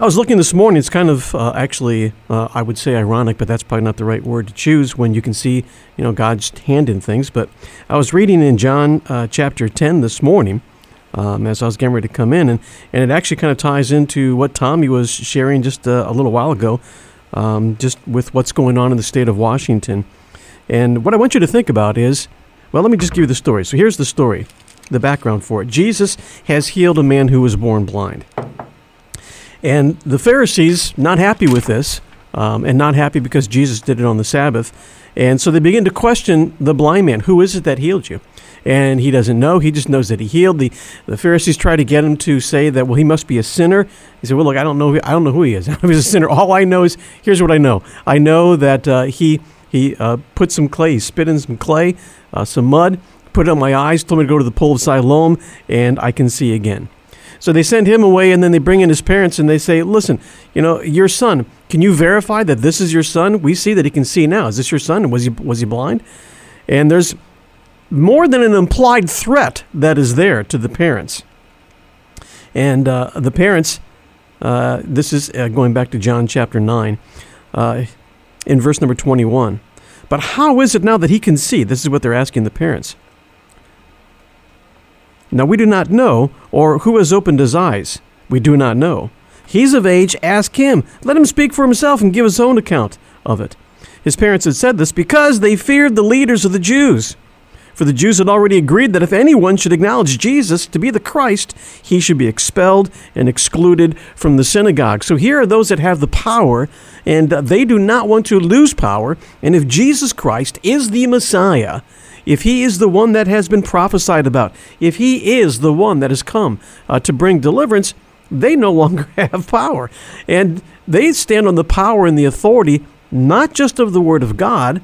I was looking this morning. It's kind of actually, I would say ironic, but that's probably not the right word to choose when you can see, God's hand in things. But I was reading in John chapter 10 this morning as I was getting ready to come in, and it actually kind of ties into what Tommy was sharing just a little while ago, just with what's going on in the state of Washington. And what I want you to think about is, well, let me just give you the story. So here's the story, the background for it. Jesus has healed a man who was born blind. And the Pharisees, not happy with this, and not happy because Jesus did it on the Sabbath. And so they begin to question the blind man. Who is it that healed you? And he doesn't know. He just knows that he healed. The Pharisees try to get him to say that, well, he must be a sinner. He said, well, look, I don't know who he is. I don't know if he's a sinner. All I know is, here's what I know. I know that he put some clay, he spit in some clay, some mud, put it on my eyes, told me to go to the pool of Siloam, and I can see again. So they send him away, and then they bring in his parents, and they say, listen, your son, can you verify that this is your son? We see that he can see now. Is this your son? Was he blind? And there's more than an implied threat that is there to the parents. And the parents, this is going back to John chapter 9, in verse number 21. But how is it now that he can see? This is what they're asking the parents. Now we do not know, or who has opened his eyes. We do not know. He's of age, ask him. Let him speak for himself and give his own account of it. His parents had said this because they feared the leaders of the Jews. For the Jews had already agreed that if anyone should acknowledge Jesus to be the Christ, he should be expelled and excluded from the synagogue. So here are those that have the power, and they do not want to lose power. And if Jesus Christ is the Messiah, if he is the one that has been prophesied about, if he is the one that has come to bring deliverance, they no longer have power. And they stand on the power and the authority, not just of the Word of God,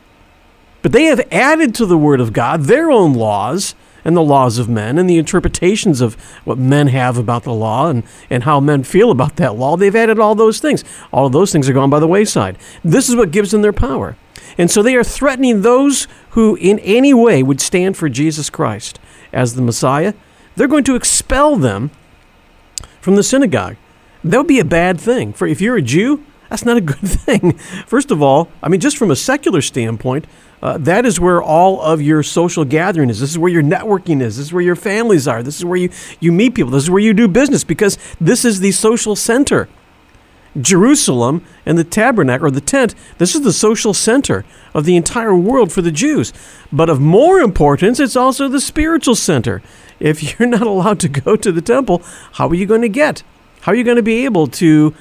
but they have added to the Word of God their own laws and the laws of men and the interpretations of what men have about the law and how men feel about that law. They've added all those things. All of those things are gone by the wayside. This is what gives them their power. And so they are threatening those who in any way would stand for Jesus Christ as the Messiah. They're going to expel them from the synagogue. That would be a bad thing. For if you're a Jew, that's not a good thing. First of all, just from a secular standpoint, that is where all of your social gathering is. This is where your networking is. This is where your families are. This is where you meet people. This is where you do business, because this is the social center. Jerusalem and the tabernacle, or the tent, this is the social center of the entire world for the Jews. But of more importance, it's also the spiritual center. If you're not allowed to go to the temple, how are you going to get? How are you going to be able to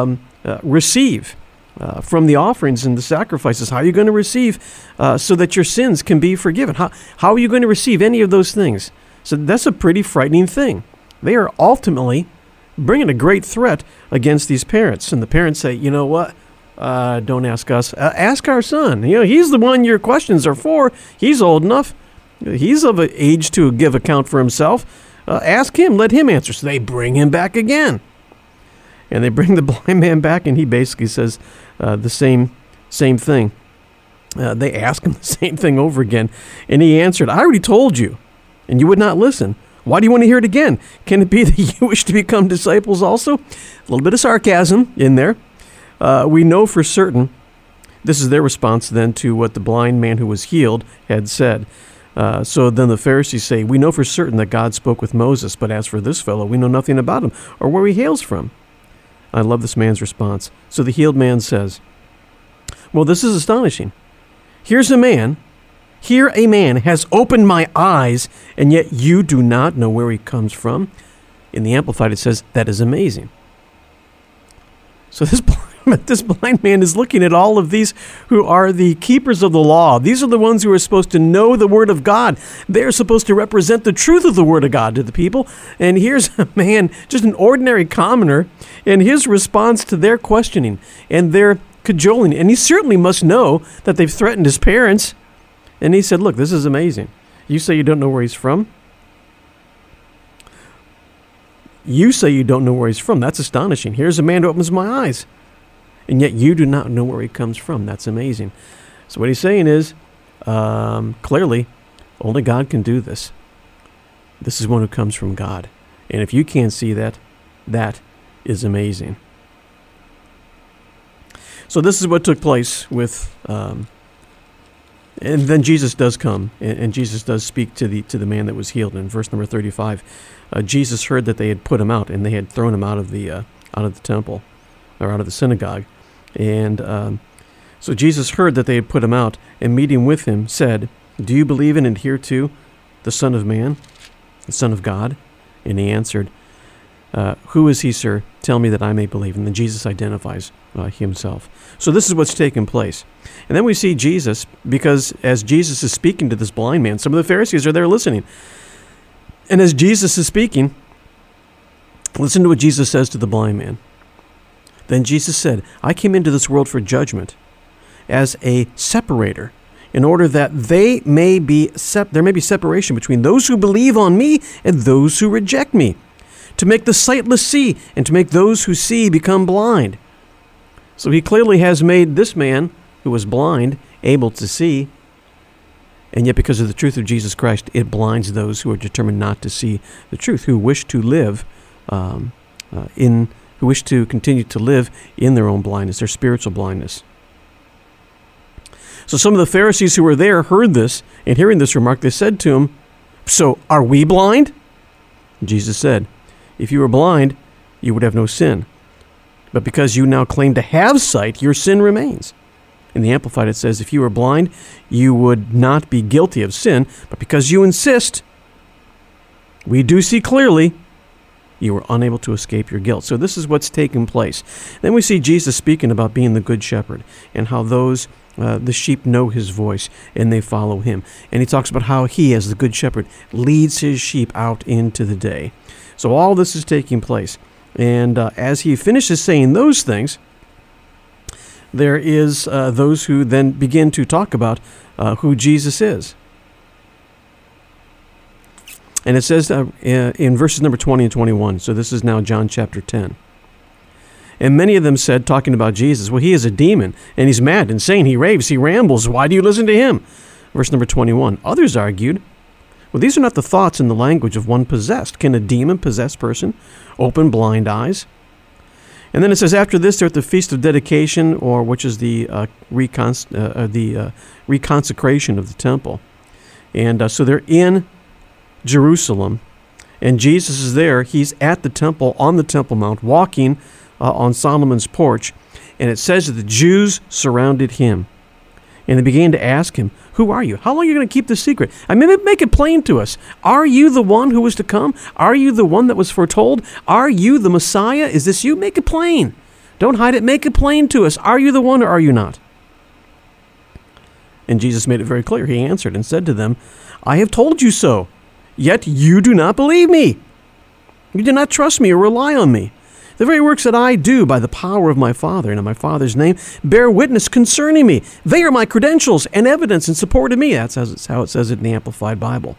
receive from the offerings and the sacrifices? How are you going to receive so that your sins can be forgiven? How are you going to receive any of those things? So that's a pretty frightening thing. They are ultimately bringing a great threat against these parents. And the parents say, you know what? Don't ask us. Ask our son. He's the one your questions are for. He's old enough. He's of an age to give account for himself. Ask him. Let him answer. So they bring him back again. And they bring the blind man back, and he basically says the same thing. They ask him the same thing over again. And he answered, I already told you, and you would not listen. Why do you want to hear it again? Can it be that you wish to become disciples also? A little bit of sarcasm in there. We know for certain, this is their response then to what the blind man who was healed had said. So then the Pharisees say, we know for certain that God spoke with Moses, but as for this fellow, we know nothing about him or where he hails from. I love this man's response. So the healed man says, well, this is astonishing. Here a man has opened my eyes, and yet you do not know where he comes from. In the Amplified, it says, that is amazing. So this blind man is looking at all of these who are the keepers of the law. These are the ones who are supposed to know the Word of God. They're supposed to represent the truth of the Word of God to the people. And here's a man, just an ordinary commoner, and his response to their questioning and their cajoling. And he certainly must know that they've threatened his parents. And he said, look, this is amazing. You say you don't know where he's from? You say you don't know where he's from. That's astonishing. Here's a man who opens my eyes, and yet you do not know where he comes from. That's amazing. So what he's saying is, clearly, only God can do this. This is one who comes from God. And if you can't see that, that is amazing. So this is what took place with, and then Jesus does come, and Jesus does speak to the man that was healed. In verse number 35, Jesus heard that they had put him out, and they had thrown him out of the temple, or out of the synagogue. And so Jesus heard that they had put him out, and meeting with him said, "Do you believe in and adhere to the Son of Man, the Son of God?" And he answered, "Who is he, sir? Tell me that I may believe." And then Jesus identifies himself. So this is what's taken place. And then we see Jesus, because as Jesus is speaking to this blind man, some of the Pharisees are there listening. And as Jesus is speaking, listen to what Jesus says to the blind man. Then Jesus said, "I came into this world for judgment, as a separator, in order that there may be separation between those who believe on me and those who reject me, to make the sightless see, and to make those who see become blind." So he clearly has made this man, who was blind, able to see, and yet because of the truth of Jesus Christ, it blinds those who are determined not to see the truth, who wish to live who wish to continue to live in their own blindness, their spiritual blindness. So some of the Pharisees who were there heard this, and hearing this remark, they said to him, "So are we blind?" Jesus said, "If you were blind, you would have no sin. But because you now claim to have sight, your sin remains." In the Amplified it says, "If you were blind, you would not be guilty of sin, but because you insist, we do see clearly, you were unable to escape your guilt." So this is what's taken place. Then we see Jesus speaking about being the good shepherd, and how the sheep know his voice and they follow him. And he talks about how he, as the good shepherd, leads his sheep out into the day. So all this is taking place. And as he finishes saying those things, there is those who then begin to talk about who Jesus is. And it says in verses number 20 and 21, so this is now John chapter 10. "And many of them said," talking about Jesus, "Well, he is a demon, and he's mad, insane, he raves, he rambles. Why do you listen to him?" Verse number 21, "Others argued, well, these are not the thoughts and the language of one possessed. Can a demon-possessed person open blind eyes?" And then it says, after this, they're at the Feast of Dedication, or which is the reconsecration of the temple. And so they're in Jerusalem, and Jesus is there. He's at the temple, on the Temple Mount, walking on Solomon's porch. And it says that the Jews surrounded him. And they began to ask him, "Who are you? How long are you going to keep this secret? I mean, make it plain to us. Are you the one who was to come? Are you the one that was foretold? Are you the Messiah? Is this you? Make it plain. Don't hide it. Make it plain to us. Are you the one or are you not?" And Jesus made it very clear. He answered and said to them, "I have told you so, yet you do not believe me. You do not trust me or rely on me. The very works that I do by the power of my Father and in my Father's name bear witness concerning me. They are my credentials and evidence in support of me." That's how it says it in the Amplified Bible.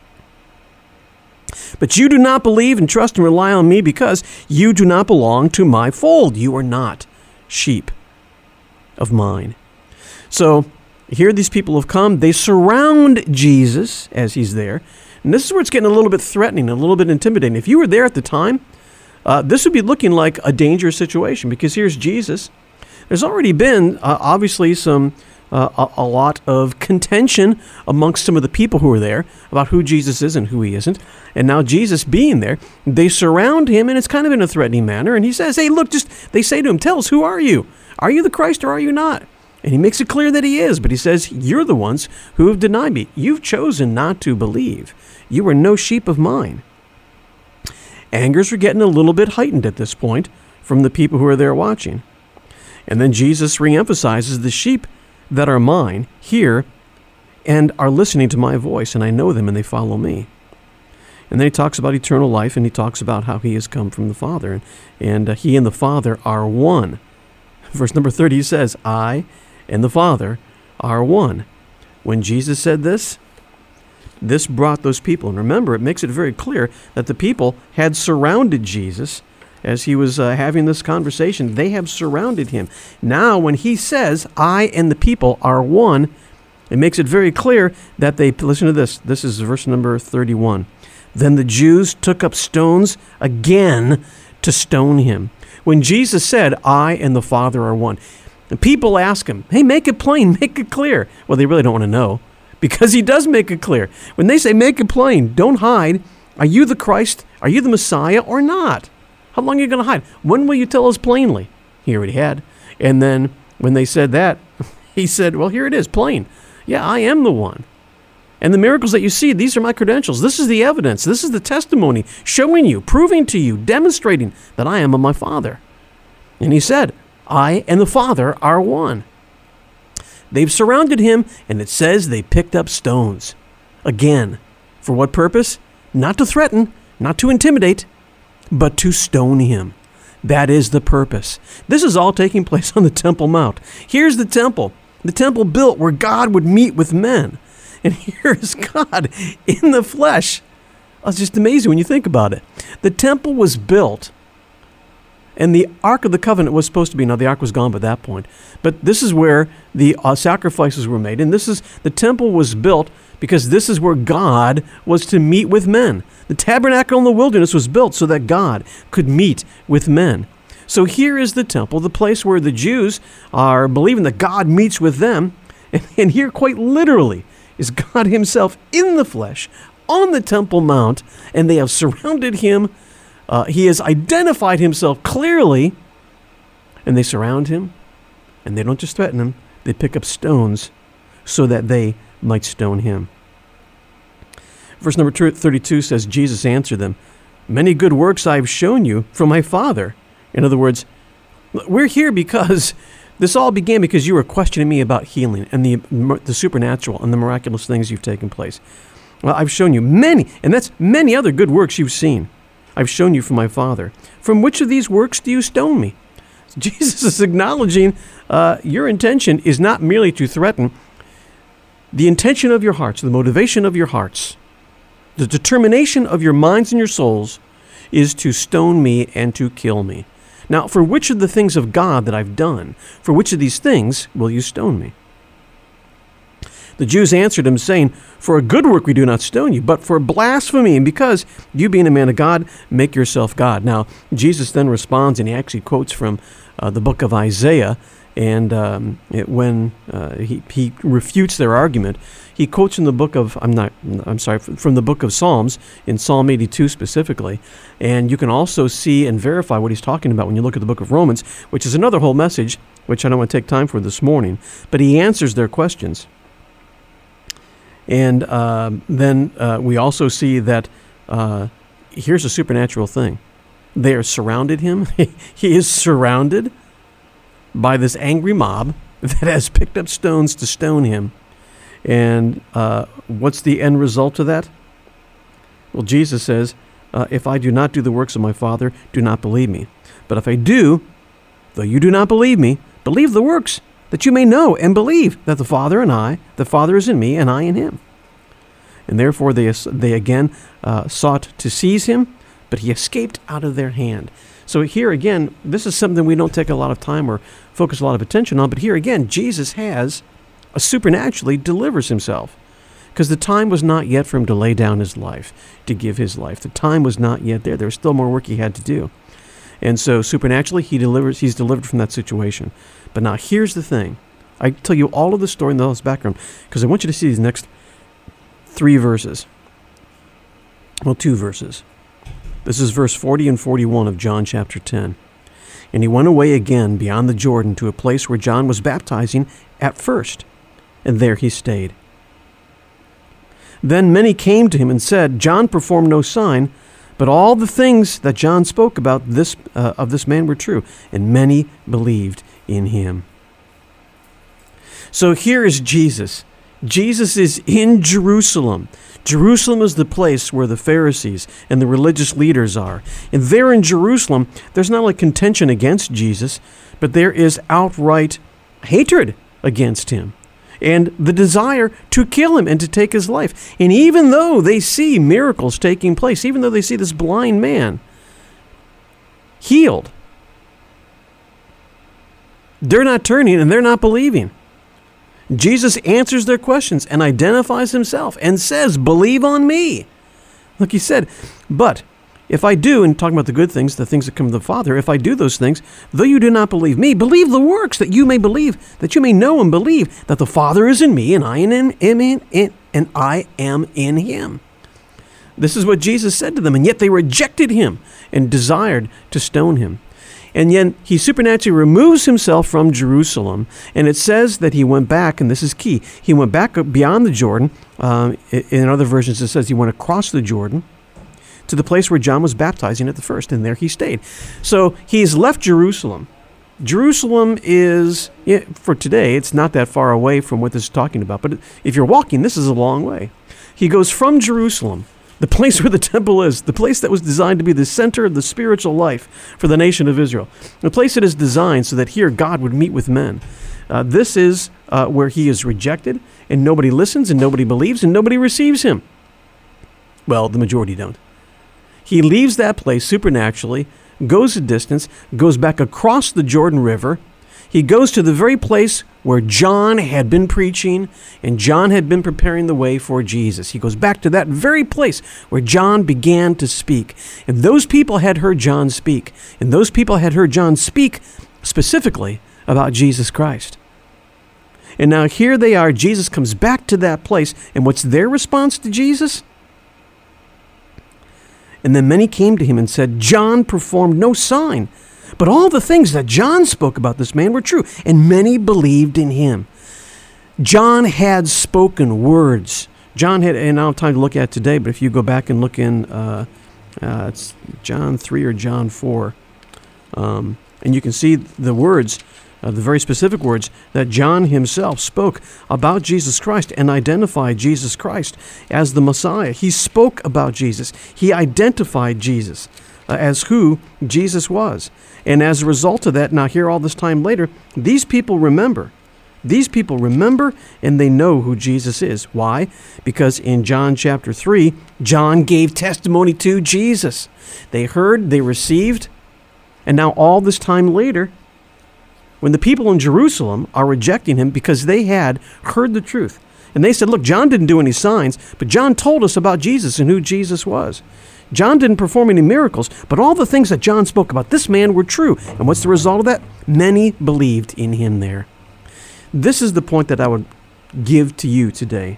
"But you do not believe and trust and rely on me because you do not belong to my fold. You are not sheep of mine." So here these people have come. They surround Jesus as he's there. And this is where it's getting a little bit threatening, a little bit intimidating. If you were there at the time, this would be looking like a dangerous situation, because here's Jesus. There's already been, obviously, a lot of contention amongst some of the people who are there about who Jesus is and who he isn't. And now Jesus being there, they surround him, and it's kind of in a threatening manner. And he says, "Hey, look, they say to him, 'Tell us, who are you? Are you the Christ or are you not?' And he makes it clear that he is, but he says, 'You're the ones who have denied me. You've chosen not to believe. You are no sheep of mine.'" Angers are getting a little bit heightened at this point from the people who are there watching. And then Jesus reemphasizes, "The sheep that are mine hear and are listening to my voice, and I know them and they follow me." And then he talks about eternal life, and he talks about how he has come from the Father, and he and the Father are one. Verse number 30 says, "I and the Father are one." When Jesus said this brought those people, and remember, it makes it very clear that the people had surrounded Jesus as he was having this conversation. They have surrounded him. Now, when he says, "I and the people are one," it makes it very clear that they, listen to this. This is verse number 31. "Then the Jews took up stones again to stone him." When Jesus said, "I and the Father are one," And people ask him, hey, make it plain, make it clear. Well, they really don't want to know, because he does make it clear. When they say make it plain, don't hide. Are you the Christ? Are you the Messiah or not? How long are you going to hide? When will you tell us plainly? He already had. And then when they said that, he said, well, here it is, plain. Yeah, I am the one. And the miracles that you see, these are my credentials. This is the evidence. This is the testimony showing you, proving to you, demonstrating that I am of my Father. And he said, I and the Father are one. They've surrounded him, and it says they picked up stones. Again, for what purpose? Not to threaten, not to intimidate, but to stone him. That is the purpose. This is all taking place on the Temple Mount. Here's the temple built where God would meet with men. And here is God in the flesh. It's just amazing when you think about it. The temple was built, and the Ark of the Covenant was supposed to be. Now, the Ark was gone by that point. But this is where the sacrifices were made. And the temple was built because this is where God was to meet with men. The tabernacle in the wilderness was built so that God could meet with men. So here is the temple, the place where the Jews are believing that God meets with them. And here, quite literally, is God himself in the flesh on the Temple Mount, and they have surrounded him. He has identified himself clearly, and they surround him, and they don't just threaten him, they pick up stones so that they might stone him. Verse number 32 says, Jesus answered them, many good works I have shown you from my Father. In other words, we're here because this all began because you were questioning me about healing and the supernatural and the miraculous things you've taken place. Well, I've shown you many, and that's many other good works you've seen. I've shown you from my Father. From which of these works do you stone me? Jesus is acknowledging your intention is not merely to threaten. The intention of your hearts, the motivation of your hearts, the determination of your minds and your souls is to stone me and to kill me. Now, for which of the things of God that I've done, for which of these things will you stone me? The Jews answered him, saying, for a good work we do not stone you, but for blasphemy, and because you being a man of God, make yourself God. Now, Jesus then responds, and he actually quotes from the book of Isaiah, and when he refutes their argument, he quotes from the book of, from the book of Psalms, in Psalm 82 specifically, and you can also see and verify what he's talking about when you look at the book of Romans, which is another whole message, which I don't want to take time for this morning, but he answers their questions. And then we also see that here's a supernatural thing. They are surrounded him. He is surrounded by this angry mob that has picked up stones to stone him. And what's the end result of that? Well, Jesus says, if I do not do the works of my Father, do not believe me. But if I do, though you do not believe me, believe the works, that you may know and believe that the Father is in me and I in him. And therefore they again sought to seize him, but he escaped out of their hand. So here again, this is something we don't take a lot of time or focus a lot of attention on, but here again, Jesus supernaturally delivers himself, because the time was not yet for him to lay down his life, to give his life. The time was not yet there. There was still more work he had to do. And so supernaturally, he's delivered from that situation. But now here's the thing. I tell you all of the story and all this background, because I want you to see these next 3 verses. Well, 2 verses. This is verse 40 and 41 of John chapter 10. And he went away again beyond the Jordan to a place where John was baptizing at first, and there he stayed. Then many came to him and said, John performed no sign, but all the things that John spoke about of this man were true, and many believed in him. So here is Jesus. Jesus is in Jerusalem. Jerusalem is the place where the Pharisees and the religious leaders are. And there in Jerusalem, there's not only contention against Jesus, but there is outright hatred against him and the desire to kill him and to take his life. And even though they see miracles taking place, even though they see this blind man healed, they're not turning and they're not believing. Jesus answers their questions and identifies himself and says, believe on me. Look, he said, but If I do, and talking about the good things, the things that come from the Father, if I do those things, though you do not believe me, believe the works, that you may believe, that you may know and believe that the Father is in me and I am in him. This is what Jesus said to them, and yet they rejected him and desired to stone him. And yet he supernaturally removes himself from Jerusalem, and it says that he went back, and this is key, he went back beyond the Jordan. In other versions it says he went across the Jordan to the place where John was baptizing at the first, and there he stayed. So he's left Jerusalem. Jerusalem is, for today, it's not that far away from what this is talking about, but if you're walking, this is a long way. He goes from Jerusalem, the place where the temple is, the place that was designed to be the center of the spiritual life for the nation of Israel, the place that is designed so that here God would meet with men. This is where he is rejected, and nobody listens, and nobody believes, and nobody receives him. Well, the majority don't. He leaves that place supernaturally, goes a distance, goes back across the Jordan River. He goes to the very place where John had been preaching and John had been preparing the way for Jesus. He goes back to that very place where John began to speak. And those people had heard John speak. And those people had heard John speak specifically about Jesus Christ. And now here they are. Jesus comes back to that place. And what's their response to Jesus? And then many came to him and said, John performed no sign, but all the things that John spoke about this man were true, and many believed in him. John had spoken words. John had, and I don't have time to look at it today, but if you go back and look in, it's John 3 or John 4, and you can see the words, the very specific words that John himself spoke about Jesus Christ and identified Jesus Christ as the Messiah. He spoke about Jesus. He identified Jesus as who Jesus was. And as a result of that, now here all this time later, these people remember. These people remember and they know who Jesus is. Why? Because in John chapter 3, John gave testimony to Jesus. They heard, they received, and now all this time later, when the people in Jerusalem are rejecting him because they had heard the truth. And they said, look, John didn't do any signs, but John told us about Jesus and who Jesus was. John didn't perform any miracles, but all the things that John spoke about this man were true. And what's the result of that? Many believed in him there. This is the point that I would give to you today.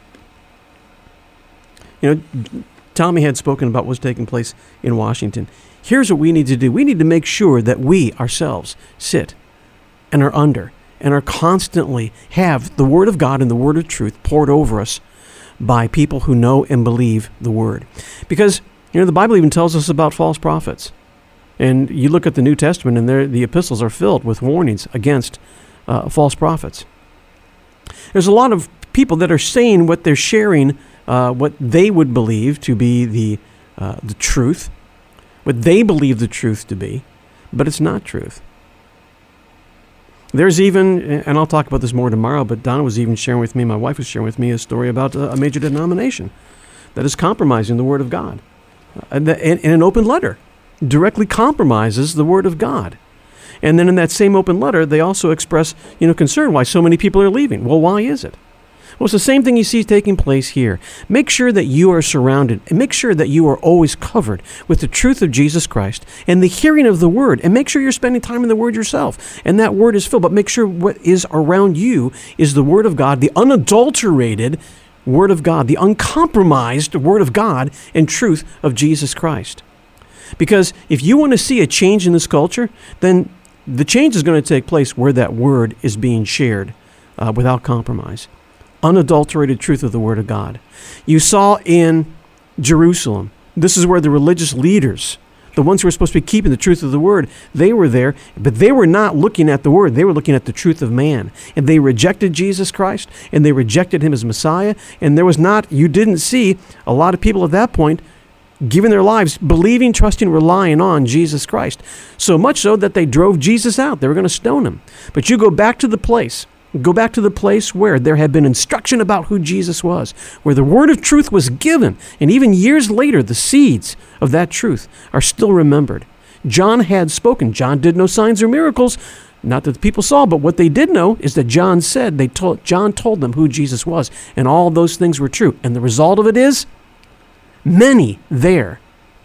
You know, Tommy had spoken about what's taking place in Washington. Here's what we need to do. We need to make sure that we ourselves sit and are under and are constantly have the Word of God and the Word of truth poured over us by people who know and believe the Word. Because, you know, the Bible even tells us about false prophets. And you look at the New Testament and the epistles are filled with warnings against false prophets. There's a lot of people that are saying what they're sharing, what they would believe to be the truth, what they believe the truth to be, but it's not truth. There's even, and I'll talk about this more tomorrow, but Donna was even sharing with me, my wife was sharing with me a story about a major denomination that is compromising the Word of God. In an open letter, directly compromises the Word of God. And then in that same open letter, they also express, concern why so many people are leaving. Well, why is it? Well, it's the same thing you see taking place here. Make sure that you are surrounded, and make sure that you are always covered with the truth of Jesus Christ and the hearing of the Word, and make sure you're spending time in the Word yourself, and that Word is filled. But make sure what is around you is the Word of God, the unadulterated Word of God, the uncompromised Word of God and truth of Jesus Christ. Because if you want to see a change in this culture, then the change is going to take place where that Word is being shared without compromise. Unadulterated truth of the Word of God. You saw in Jerusalem, this is where the religious leaders, the ones who were supposed to be keeping the truth of the Word, they were there, but they were not looking at the Word. They were looking at the truth of man. And they rejected Jesus Christ, and they rejected Him as Messiah. And you didn't see a lot of people at that point giving their lives, believing, trusting, relying on Jesus Christ. So much so that they drove Jesus out. They were going to stone Him. But you go back to the place where there had been instruction about who Jesus was, where the word of truth was given, and even years later, the seeds of that truth are still remembered. John had spoken. John did no signs or miracles, not that the people saw, but what they did know is that John told them who Jesus was, and all those things were true. And the result of it is, many there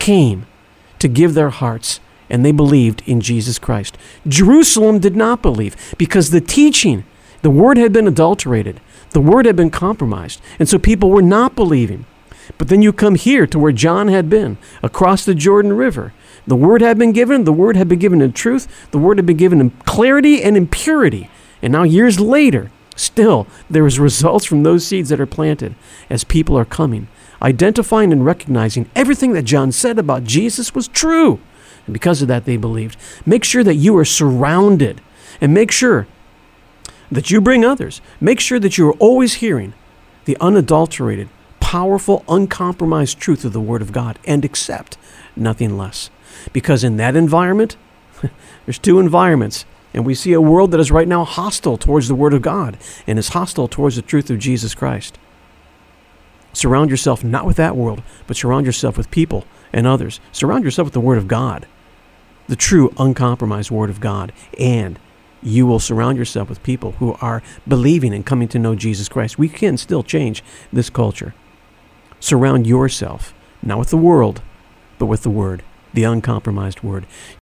came to give their hearts, and they believed in Jesus Christ. Jerusalem did not believe because the teaching, the word had been adulterated. The word had been compromised, and so people were not believing. But then you come here to where John had been, across the Jordan River. The word had been given. The word had been given in truth. The word had been given in clarity and in purity. And now years later, still, there is results from those seeds that are planted as people are coming, identifying and recognizing everything that John said about Jesus was true. And because of that, they believed. Make sure that you are surrounded, and make sure that you bring others. Make sure that you are always hearing the unadulterated, powerful, uncompromised truth of the Word of God, and accept nothing less. Because in that environment, there's two environments, and we see a world that is right now hostile towards the Word of God and is hostile towards the truth of Jesus Christ. Surround yourself not with that world, but surround yourself with people and others. Surround yourself with the Word of God, the true, uncompromised Word of God, and you will surround yourself with people who are believing and coming to know Jesus Christ. We can still change this culture. Surround yourself, not with the world, but with the Word, the uncompromised Word.